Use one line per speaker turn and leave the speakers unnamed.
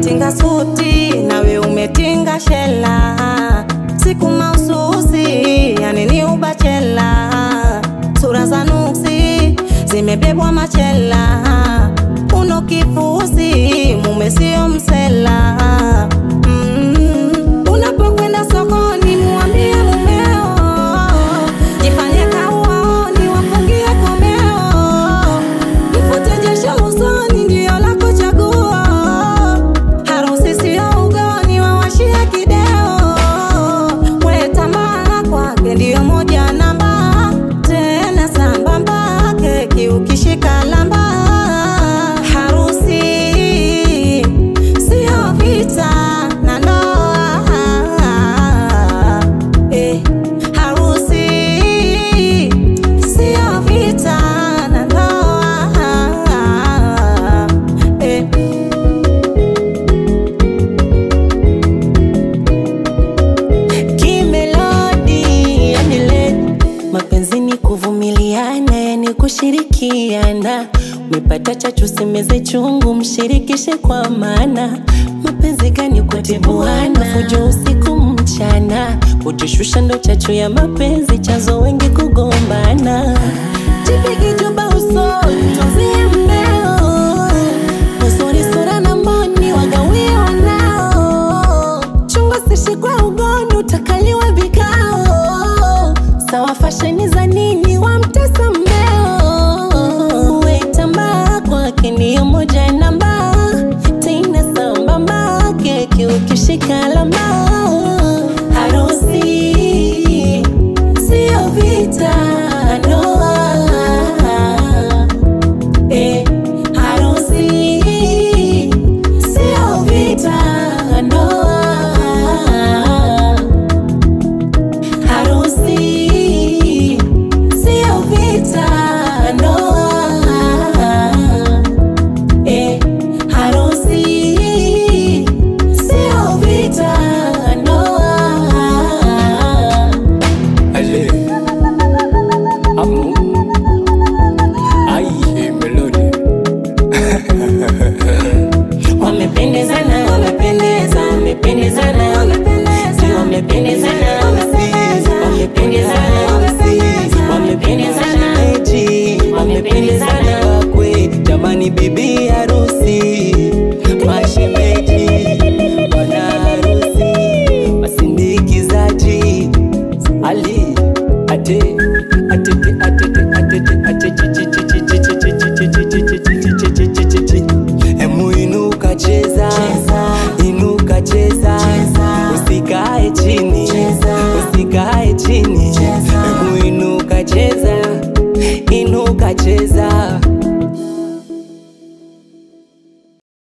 katinga suti nawe umetinga shela, siku maususi yani ni ubachela, sura za nuksi zimebebwa machela, uno kifusi mume sio msela. Unapokwenda sokoni muambie mumeo, jifanye kauaoni wafungie komeo, mfute jasho usoni ndio lako chaguo, harusi sio ugoni wawashie kideo, we tamaa kwake ndio moja namba, tena sambamba keki ukishika lamba. Harusi sio vita na ndoa, harusi sio vita na ndoa,
Kimelodi endelee. Mapenzi ni kuvumiliana, ni kushirikiana. Umepata chachu semeze chungu, mshirikishe kwa maana. Mapenzi gani kwa tibuana, fujo usiku mchana, kujishusha ndo chachu ya mapenzi, chanzo wengi kugombana. Jipigi juba usoni, tozie mmeo, usoni sura na mboni, wagawie wanao. Chunga sishi kwa ugoni, utakaliwa vikao. Sawa fasheni za nini, wamtesa mmeo. Wetamba kwake ndiyo moja namba, tena sambamba keki ukishika lamba. Harusi sio vita ndoa, harusi sio vita ndoa, harusi sio vita ndoa, harusi sio vita ndoa.
Ale Amu Ai Melody
Wamependezana, wamependeza, wamependezana, wamependezana, wamependezana, wamependezana, wamependezana.
Wakwe jamani bibi harusi, mashemeji, bwana harusi, masindikizaji. Ali ate ate ate ate ate ate ate ate ate